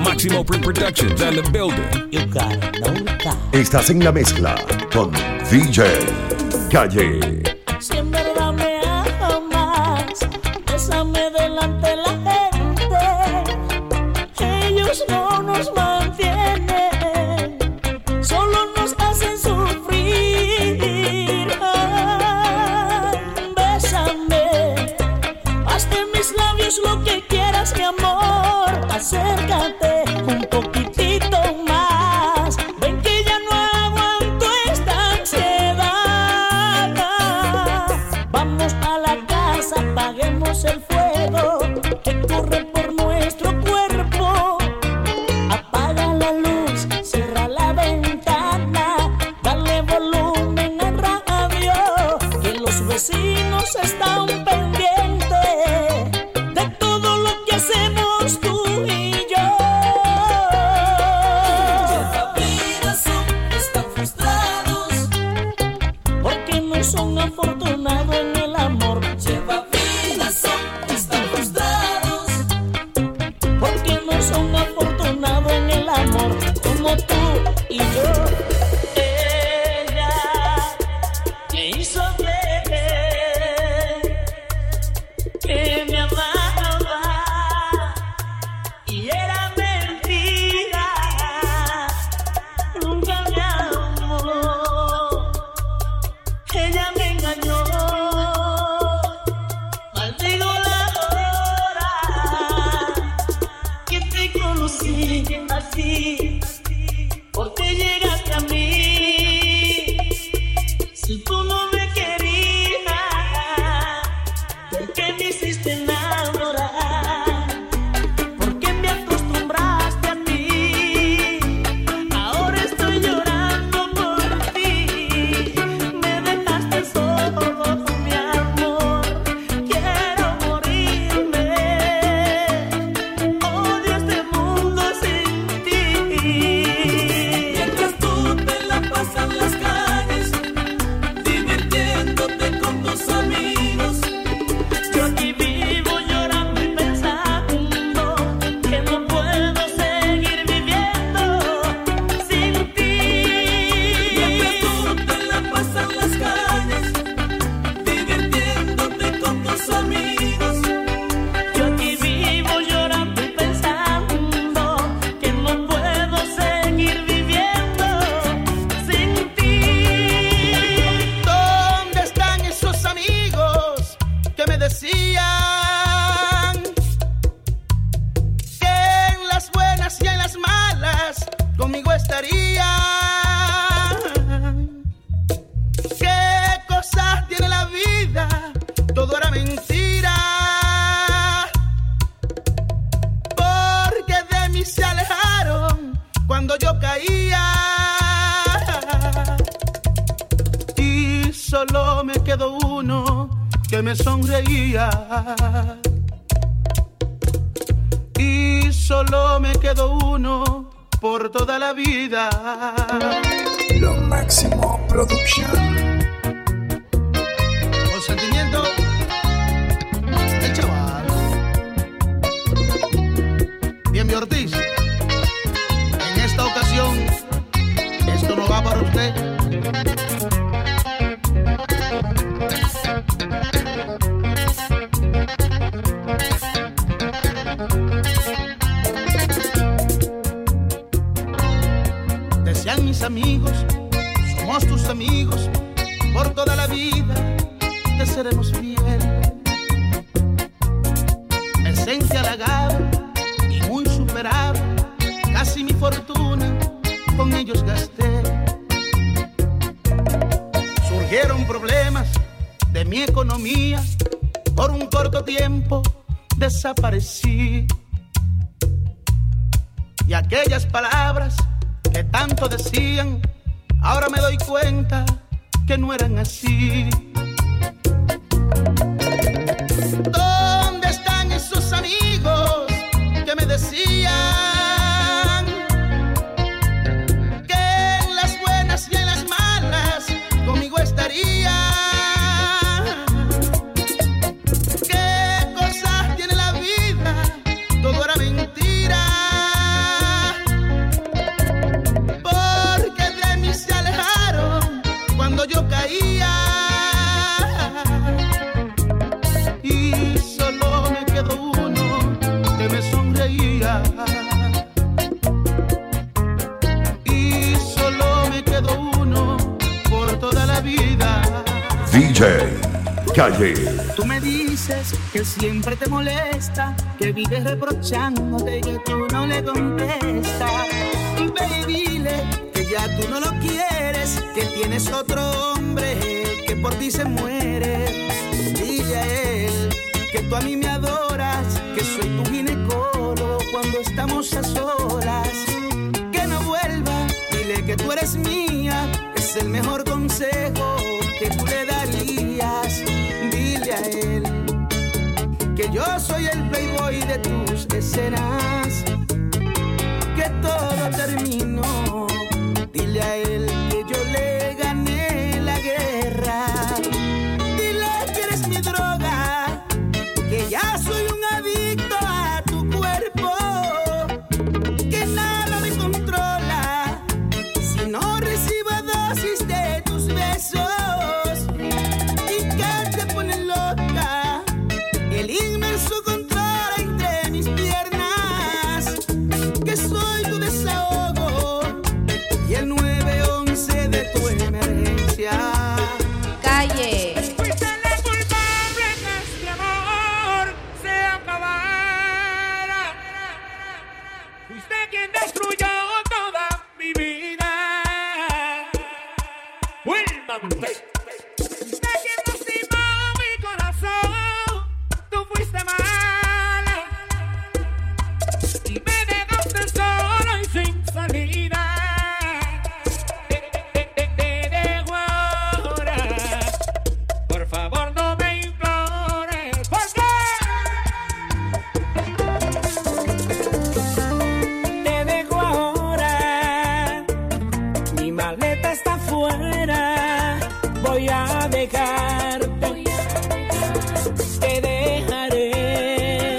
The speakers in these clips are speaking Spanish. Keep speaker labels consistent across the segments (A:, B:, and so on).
A: Máximo Productions and the building.
B: You gotta know that.
C: Estás en la mezcla con DJ Calle.
B: Si en verdad me amas, bésame delante de la gente. Ellos no nos mantienen, solo nos hacen sufrir. Ay, bésame, haz de mis labios lo que quieras, mi amor. Acércate un poquitito más. Ven que ya no aguanto esta ansiedad. Vamos a la casa, apaguemos el fuego que corre por nuestro cuerpo. Apaga la luz, cierra la ventana, dale volumen al radio, que los vecinos están pendientes de todo lo que hacemos tú y yo. Están frustrados porque no son afortunados en el amor. Lleva vida, están frustrados porque no son afortunados en el amor como tú y yo. Ella me hizo creer que me amaba y era mentira. Nunca me amó, ella me engañó. Maldigo la hora que te conocí así, porque llegaste a mí. Si tú no me querías, ¿por qué me hiciste enamorar? ¿Por qué me acostumbraste a ti? Ahora estoy llorando por ti. Me dejaste solo, mi amor. Quiero morirme. Odio este mundo sin ti. Mientras tú te la pasas en las calles, divirtiéndote con tus amigos, yo aquí vivo llorando y pensando que no puedo seguir viviendo sin ti. Mientras tú te la pasas en las calles, divirtiéndote con tus amigos, yo aquí vivo llorando y pensando que no puedo seguir viviendo sin ti. ¿Dónde están esos amigos que me decían que en las buenas y en las malas conmigo estarían? ¿Qué cosas tiene la vida? Todo era mentira, porque de mí se alejaron cuando yo caía. Y solo me quedó uno que me sonreía. Y solo me quedó uno por toda la vida.
C: Lo Máximo Production.
D: Con sentimiento, el chaval. Bien, mi Ortiz. En esta ocasión, esto no va para usted. Decían mis amigos, somos tus amigos, por toda la vida te seremos fiel. Esencia halagada y muy superada, casi mi fortuna con ellos gasté. Surgieron problemas de mi economía, por un corto tiempo desaparecí. Y aquellas palabras que tanto decían, ahora me doy cuenta que no eran así. ¿Dónde están esos amigos que me decían que en las buenas y en las malas conmigo estarían? ¿Qué cosas tiene la vida? Todo era mentira.
C: DJ Calle.
D: Tú me dices que siempre te molesta, que vives reprochándote y que tú no le contestas. Baby, dile que ya tú no lo quieres, que tienes otro hombre que por ti se muere. Dile a él que tú a mí me adoras, que soy tu ginecólogo cuando estamos a solas. Que no vuelva, dile que tú eres mía, es el mejor consejo que tú le darías. Dile a él que yo soy el playboy de tus escenas, que todo terminó. Dile a él que yo le gané la guerra. Dile que eres mi droga, que ya soy un adicto a tu cuerpo, que nada me controla si no recibo dosis de tus besos, y que te pone loca el inmenso control entre mis piernas, que soy tu desahogo y el 911 de tu emergencia.
E: Calle.
F: Fuiste la culpable que este amor se acabara. Fuiste quien destruyó toda mi vida. Wilma Montes. Fuiste quien lastimó mi corazón. Tú fuiste mala y me dejaste solo y sin salida. Te dejo ahora. Por favor, no me implores. ¿Por qué? Te dejo ahora. Mi maleta está afuera. Voy a dejarte. Te dejaré.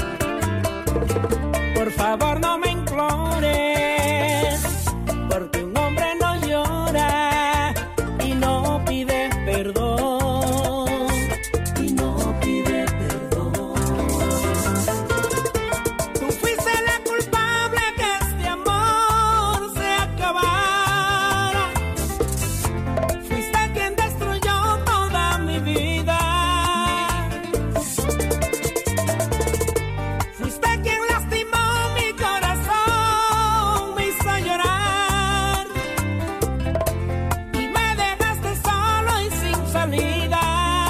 F: Por favor, no me implores. Porque un hombre no llora y no pide perdón. Y no pide perdón. Tú fuiste la culpable que este amor se acabara. Fuiste quien destruyó toda mi vida. Fuiste quien lastimó mi corazón, me hizo llorar y me dejaste solo y sin salida.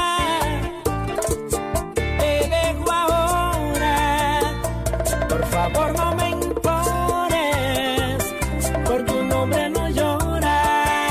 F: Te dejo ahora. Por favor, no me implores, porque un hombre no llora.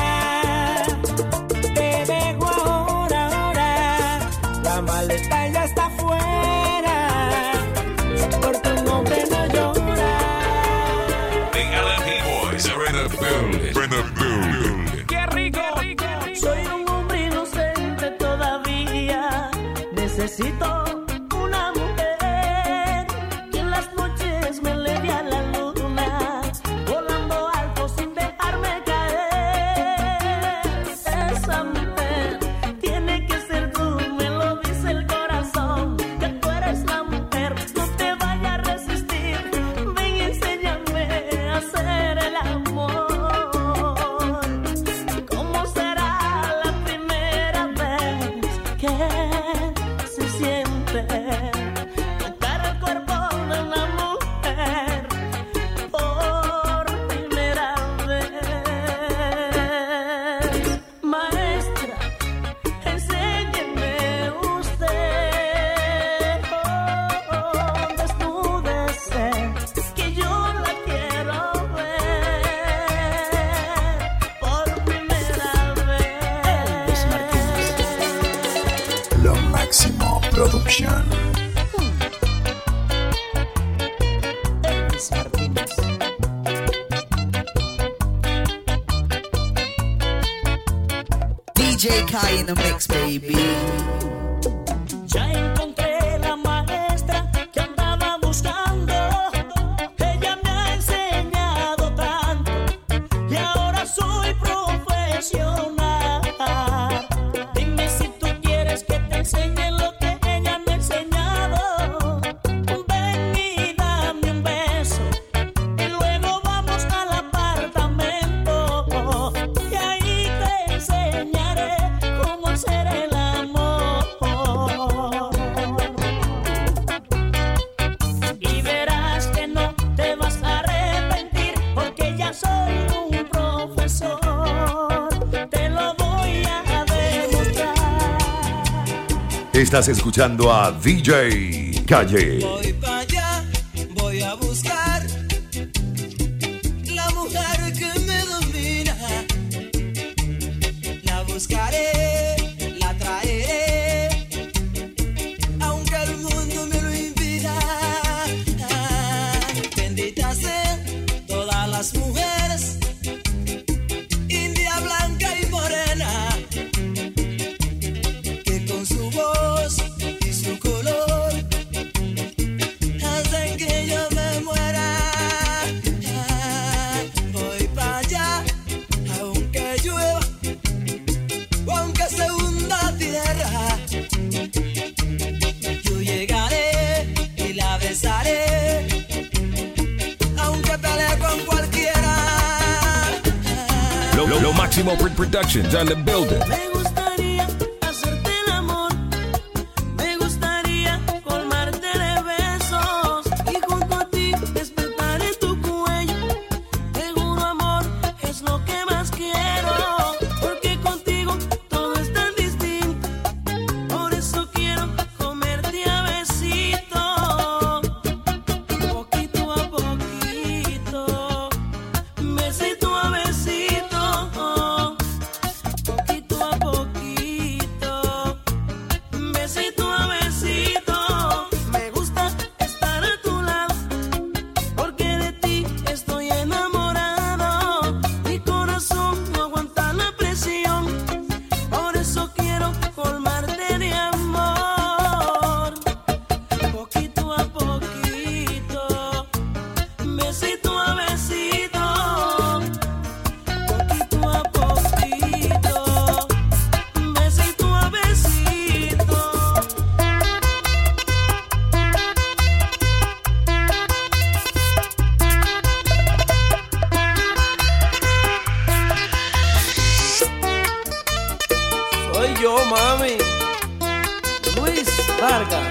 F: Te dejo ahora. La maleta ya está afuera, porque un hombre no llora.
A: The LMP boys are in the building. In the building.
F: ¡Qué rico!
B: Soy un hombre inocente todavía. Necesito una mujer que en las noches me eleve a la luna, volando alto sin dejarme caer. Esa mujer tiene que ser tú, me lo dice el corazón, que tú eres la mujer, no te vayas a resistir. Ven y enséñame a hacer el amor. ¿Cómo será la primera vez que se siente tocar el cuerpo de una mujer por primera vez? Maestra, enséñeme usted, desnúdese, que yo la quiero ver por primera vez.
C: Lo máximo producción.
B: Elvis Martínez.
G: DJ Kai in the mix, baby.
B: Ya encontré la maestra que andaba buscando. Ella me ha enseñado tanto y ahora soy profesional. Dime si tú quieres que te enseñe lo que ella me ha enseñado. Ven y dame un beso y luego vamos al apartamento y ahí te enseñaré cómo hacer el
C: Estás escuchando a DJ Calle.
H: Voy para allá, voy a buscar la mujer que me domina. La buscaré, la traeré, aunque el mundo me lo impida. Benditas sean todas las mujeres, india, blanca y morena, que con su voz y su color hacen que yo me muera. Voy para allá, aunque llueva o aunque se hunda tierra, yo llegaré y la besaré, aunque pelee con cualquiera.
A: Lo Máximo Productions on the building.
B: Me gustaría hacerte el amor, me gustaría colmarte de besos y junto a ti despertaré tu cuello. Seguro amor es lo que más quiero, porque contigo todo es tan distinto. Por eso quiero comerte a besito, poquito a poquito, besito a besito. Poquito a poquito, besito a besito. Me gusta estar a tu lado, porque de ti estoy enamorado. Mi corazón no aguanta la presión, por eso quiero colmarte de amor. Poquito a poquito, besito a besito. Poquito a poquito, besito a besito.
H: Soy yo, mami, Luis Vargas,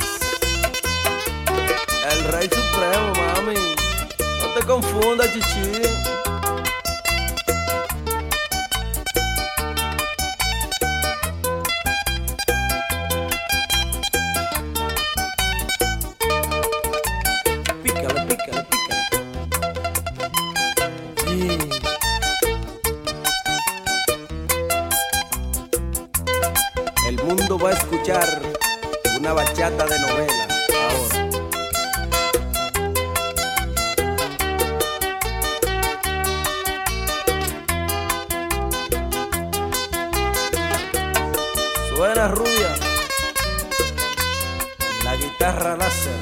H: el rey supremo, mami. No te confundas, chichi. Pícale, pícale, pícale. Sí. El mundo va a escuchar una bachata de novela ahora. Suena rubia, la guitarra láser.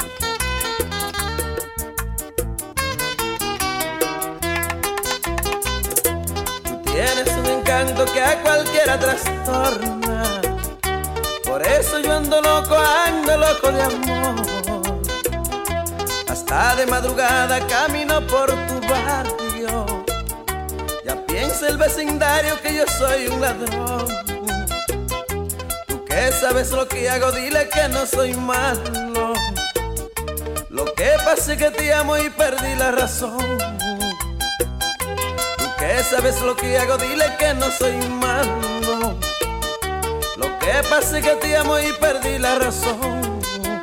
H: Tú tienes un encanto que a cualquiera trastorna. Por eso yo ando loco de amor. Hasta de madrugada camino por tu barrio. Ya piensa el vecindario que yo soy un ladrón. Tú que sabes lo que hago, dile que no soy malo. Lo que pasa es que te amo y perdí la razón. Tú que sabes lo que hago, dile que no soy malo. Lo que pasa es que te amo y perdí la razón.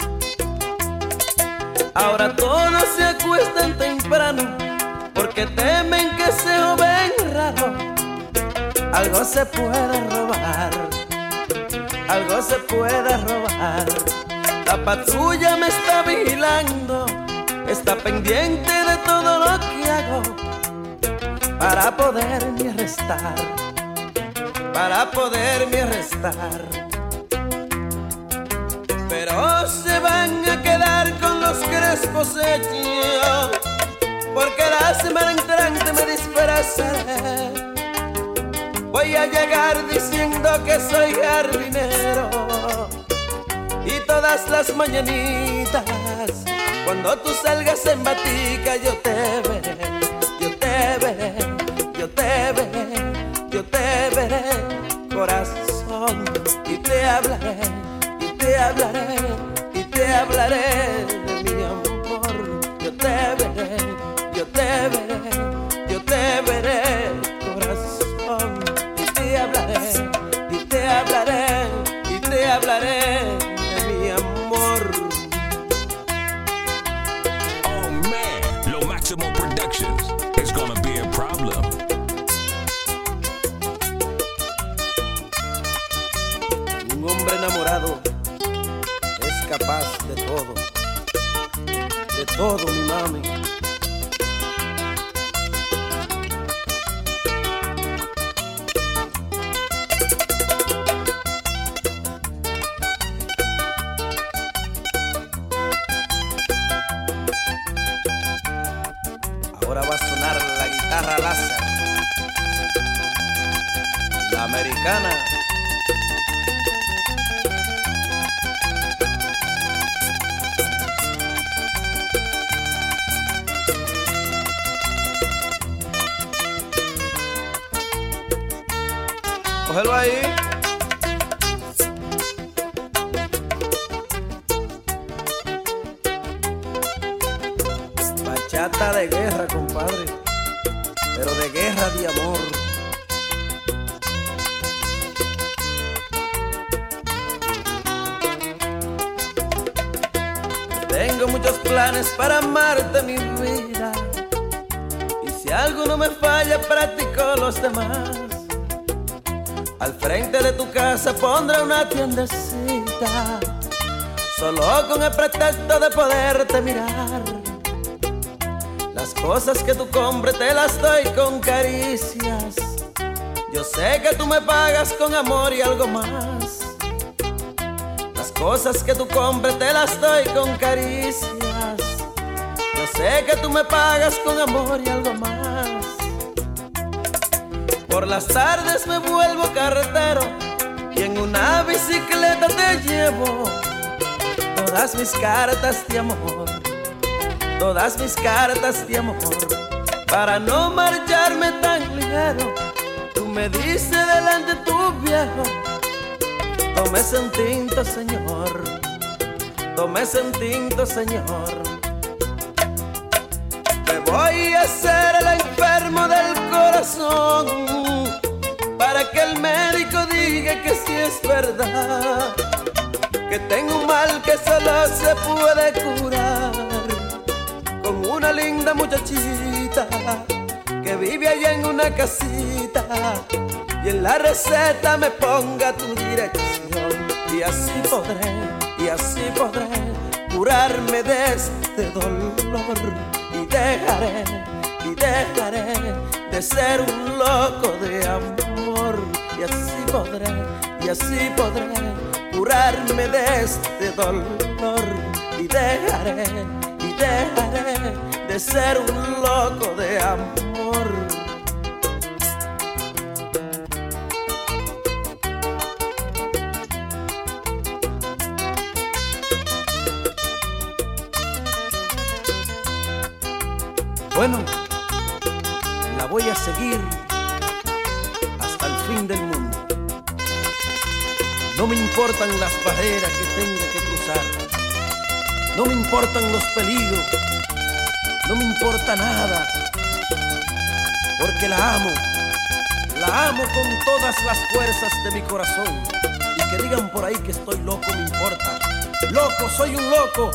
H: Ahora todos se acuestan temprano porque temen que se joven raro. Algo se puede robar, algo se puede robar. La patrulla me está vigilando, está pendiente de todo lo que hago para poderme arrestar, para poderme arrestar. Pero se van a quedar con los crespos hechos, porque la semana entrante me disfrazaré. Voy a llegar diciendo que soy jardinero, y todas las mañanitas cuando tú salgas en batica yo te veré, yo te veré, yo te veré, yo te veré, corazón, y te hablaré, y te hablaré, y te hablaré de mi amor. Yo te veré, yo te veré, yo te veré, corazón, y te hablaré, y te hablaré, y te hablaré de va a sonar la guitarra láser, la americana. Cógelo ahí. Bachata de guerra, compadre, pero de guerra de amor. Tengo muchos planes para amarte, mi vida, y si alguno me falla, practico los demás. Al frente de tu casa pondré una tiendecita, solo con el pretexto de poderte mirar. Las cosas que tú compres te las doy con caricias. Yo sé que tú me pagas con amor y algo más. Las cosas que tú compres te las doy con caricias. Yo sé que tú me pagas con amor y algo más. Por las tardes me vuelvo carretero y en una bicicleta te llevo todas mis cartas de amor, todas mis cartas de amor. Para no marcharme tan ligero, tú me dices delante tu viejo: tómese un tinto, señor, tómese un tinto, señor. Me voy a hacer el enfermo del corazón para que el médico diga que sí es verdad, que tengo un mal que solo se puede curar con una linda muchachita que vive allá en una casita, y en la receta me ponga tu dirección, y así podré curarme de este dolor, y dejaré de ser un loco de amor, y así podré curarme de este dolor, y dejaré de ser un loco de amor. Bueno, la voy a seguir hasta el fin del mundo. No me importan las barreras que tenga que cruzar, no me importan los peligros, no me importa nada, porque la amo con todas las fuerzas de mi corazón. Y que digan por ahí que estoy loco, me importa. Loco, soy un loco.